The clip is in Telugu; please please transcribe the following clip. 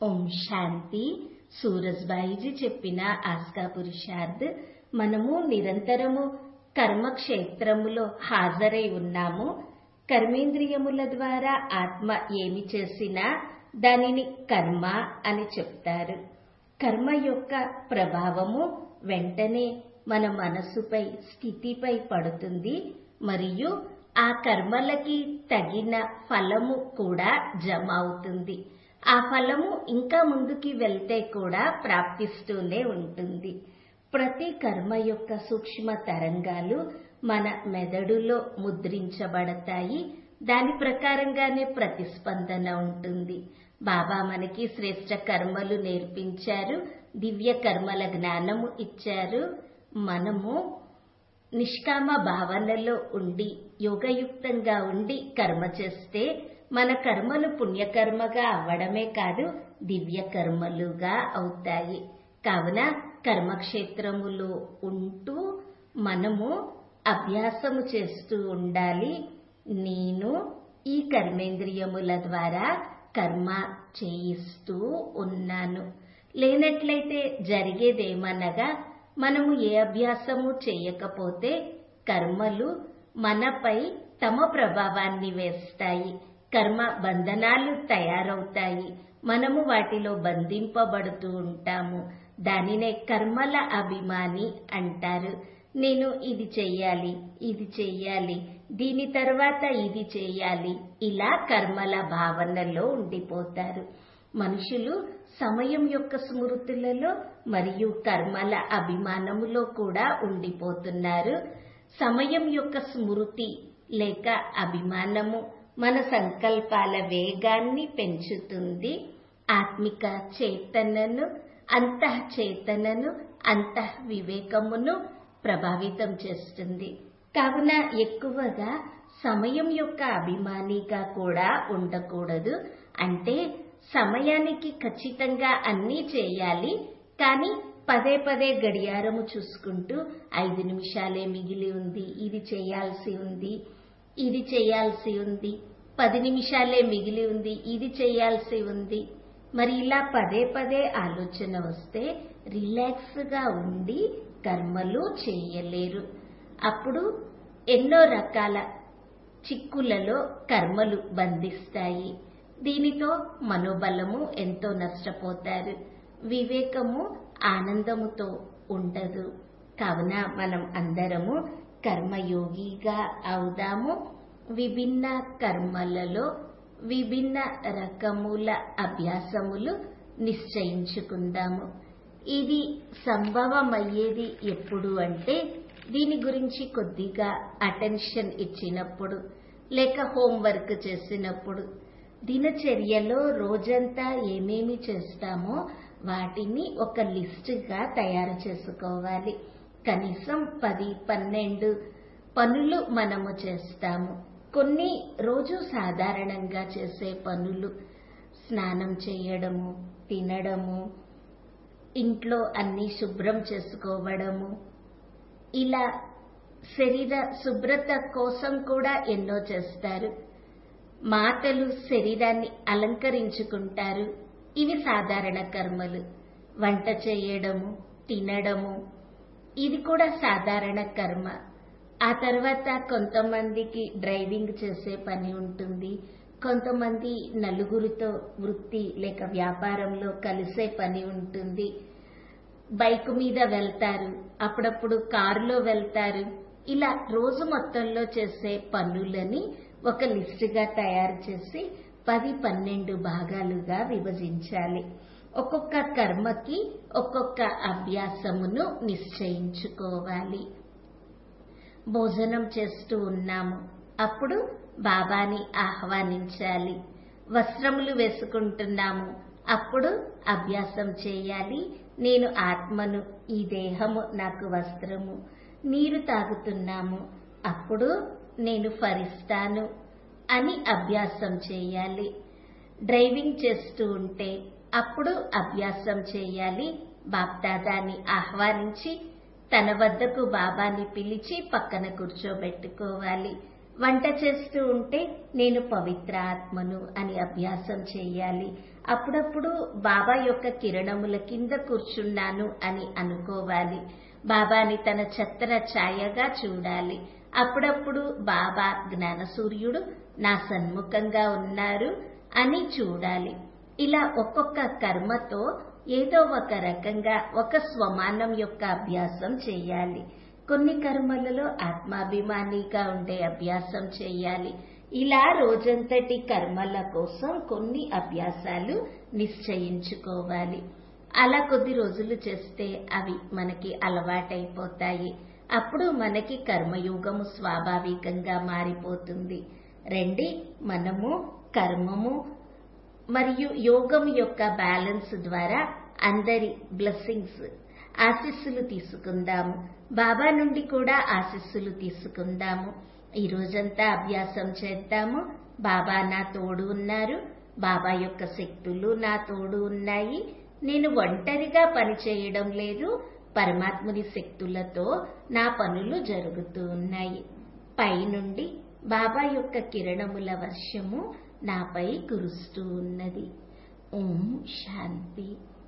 ఓం శాంతి. సూరజ్బాయిజీ చెప్పిన ఆస్కా పురుషార్థ్. మనము నిరంతరము కర్మక్షేత్రములో హాజరై ఉన్నాము. కర్మేంద్రియముల ద్వారా ఆత్మ ఏమి చేసినా దానిని కర్మ అని చెప్తారు. కర్మ యొక్క ప్రభావము వెంటనే మన మనసుపై, స్థితిపై పడుతుంది మరియు ఆ కర్మలకి తగిన ఫలము కూడా జమ అవుతుంది. ఆ ఫలము ఇంకా ముందుకి వెళ్తే కూడా ప్రాప్తిస్తూనే ఉంటుంది. ప్రతి కర్మ యొక్క సూక్ష్మ తరంగాలు మన మెదడులో ముద్రించబడతాయి. దాని ప్రకారంగానే ప్రతిస్పందన ఉంటుంది. బాబా మనకి శ్రేష్ట కర్మలు నేర్పించారు, దివ్య కర్మల జ్ఞానము ఇచ్చారు. మనము నిష్కామ భావనలో ఉండి, యోగయుక్తంగా ఉండి కర్మ చేస్తే మన కర్మలు పుణ్యకర్మగా అవ్వడమే కాదు, దివ్య కర్మలుగా అవుతాయి. కావున కర్మక్షేత్రములో ఉంటూ మనము అభ్యాసము చేస్తూ ఉండాలి. నేను ఈ కర్మేంద్రియముల ద్వారా కర్మ చేయిస్తూ ఉన్నాను. లేనట్లయితే జరిగేదేమనగా మనము ఏ అభ్యాసము చేయకపోతే కర్మలు మనపై తమ ప్రభావాన్ని వేస్తాయి. కర్మ బంధనాలు తయారవుతాయి. మనము వాటిలో బంధింపబడుతూ ఉంటాము. దానినే కర్మల అభిమాని అంటారు. నేను ఇది చెయ్యాలి, ఇది చెయ్యాలి, దీని తర్వాత ఇది చెయ్యాలి, ఇలా కర్మల భావనలో ఉండిపోతారు. మనుషులు సమయం యొక్క స్మృతులలో మరియు కర్మల అభిమానములో కూడా ఉండిపోతున్నారు. సమయం యొక్క స్మృతి లేక అభిమానము మన సంకల్పాల వేగాన్ని పెంచుతుంది. ఆత్మిక చేతనను, అంతఃచేతనను, అంతః వివేకమును ప్రభావితం చేస్తుంది. కావున ఎక్కువగా సమయం యొక్క అభిమానిగా కూడా ఉండకూడదు. అంటే సమయానికి ఖచ్చితంగా అన్నీ చేయాలి, కానీ పదే పదే గడియారము చూసుకుంటూ 5 నిమిషాలే మిగిలి ఉంది, ఇది చేయాల్సి ఉంది, ఇది చేయాల్సి ఉంది, 10 నిమిషాలే మిగిలి ఉంది, ఇది చేయాల్సి ఉంది. మరి ఇలా పదే పదే ఆలోచన వస్తే రిలాక్స్ గా ఉండి కర్మలు చేయలేరు. అప్పుడు ఎన్నో రకాల చిక్కులలో కర్మలు బంధిస్తాయి. దీనితో మనోబలము ఎంతో నష్టపోతారు. వివేకము ఆనందముతో ఉండదు. కావున మనం అందరము కర్మయోగిగా అవుదాము. విభిన్న కర్మలలో విభిన్న రకముల అభ్యాసములు నిశ్చయించుకుందాము. ఇది సంభవమయ్యేది ఎప్పుడు అంటే దీని గురించి కొద్దిగా అటెన్షన్ ఇచ్చినప్పుడు, లేక హోంవర్క్ చేసినప్పుడు. దినచర్యలో రోజంతా ఏమేమి చేస్తామో వాటిని ఒక లిస్టుగా తయారు చేసుకోవాలి. కనీసం 10-12 పనులు మనము చేస్తాము. కొన్ని రోజు సాధారణంగా చేసే పనులు, స్నానం చేయడము, తినడము, ఇంట్లో అన్ని శుభ్రం చేసుకోవడము, ఇలా శరీర శుభ్రత కోసం కూడా ఎన్నో చేస్తారు. మాటలు శరీరాన్ని అలంకరించుకుంటారు. ఇవి సాధారణ కర్మలు. వంట చేయడము, తినడము, ఇది కూడా సాధారణ కర్మ. ఆ తర్వాత కొంతమందికి డ్రైవింగ్ చేసే పని ఉంటుంది. కొంతమంది నలుగురితో వృత్తి లేక వ్యాపారంలో కలిసే పని ఉంటుంది. బైక్ మీద వెళ్తారు, అప్పుడప్పుడు కారులో వెళ్తారు. ఇలా రోజు మొత్తంలో చేసే పనులని ఒక లిస్టుగా తయారు చేసి 10-12 భాగాలుగా విభజించాలి. ఒక్కొక్క కర్మకి ఒక్కొక్క అభ్యాసమును నిశ్చయించుకోవాలి. భోజనం చేస్తూ ఉన్నాము, అప్పుడు బాబాని ఆహ్వానించాలి. వస్త్రములు వేసుకుంటున్నాము, అప్పుడు అభ్యాసం చేయాలి. నేను ఆత్మను, ఈ దేహము నాకు వస్త్రము. నీరు తాగుతున్నాము, అప్పుడు నేను ఫరిస్తాను అని అభ్యాసం చేయాలి. డ్రైవింగ్ చేస్తూ ఉంటే అప్పుడు అభ్యాసం చేయాలి. బాప్దాదాని ఆహ్వానించి తన వద్దకు బాబాని పిలిచి పక్కన కూర్చోబెట్టుకోవాలి. వంట చేస్తూ ఉంటే నేను పవిత్ర ఆత్మను అని అభ్యాసం చేయాలి. అప్పుడప్పుడు బాబా యొక్క కిరణముల కింద కూర్చున్నాను అని అనుకోవాలి. బాబాని తన ఛత్ర ఛాయగా చూడాలి. అప్పుడప్పుడు బాబా జ్ఞాన సూర్యుడు నా సన్ముఖంగా ఉన్నారు అని చూడాలి. ఇలా ఒక్కొక్క కర్మతో ఏదో ఒక రకంగా ఒక స్వమానం యొక్క అభ్యాసం చేయాలి. కొన్ని కర్మలలో ఆత్మాభిమానిగా ఉండే అభ్యాసం చేయాలి. ఇలా రోజంతటి కర్మల కోసం కొన్ని అభ్యాసాలు నిశ్చయించుకోవాలి. అలా కొద్ది రోజులు చేస్తే అవి మనకి అలవాటైపోతాయి. అప్పుడు మనకి కర్మయోగము స్వాభావికంగా మారిపోతుంది. రండి, మనము కర్మము మరియు యోగం యొక్క బ్యాలెన్స్ ద్వారా అందరి బ్లెస్సింగ్స్ ఆశీస్సులు తీసుకుందాము. బాబా నుండి కూడా ఆశీస్సులు తీసుకుందాము. ఈ రోజంతా అభ్యాసం చేద్దాము. బాబా నా తోడు ఉన్నారు. బాబా యొక్క శక్తులు నా తోడు ఉన్నాయి. నేను ఒంటరిగా పనిచేయడం లేదు. పరమాత్ముని శక్తులతో నా పనులు జరుగుతూ ఉన్నాయి. పైనుండి బాబా యొక్క కిరణముల వర్షము నాపై కురుస్తూ ఉన్నది. ఓం శాంతి.